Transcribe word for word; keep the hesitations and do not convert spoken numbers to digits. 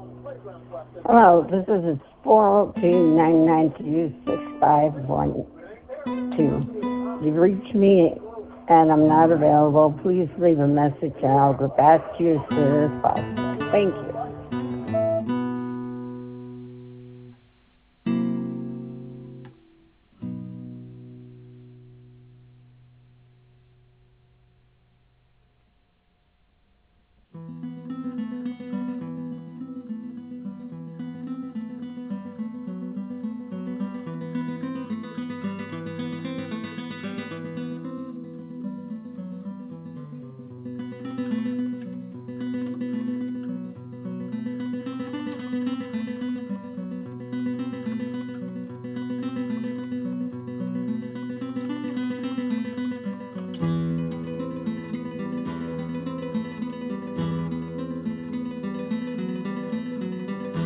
Hello, this is four zero two nine nine two six five one two. You've reached me and I'm not available. Please leave a message and I'll get back to you as soon as possible. Thank you.